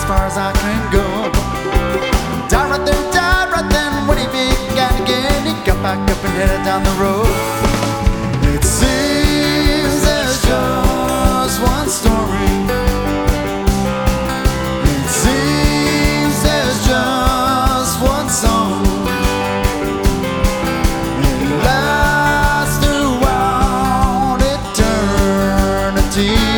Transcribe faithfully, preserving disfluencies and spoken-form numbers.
far as I can go. Died right then, died right then when he began again. He got back up and headed down the road.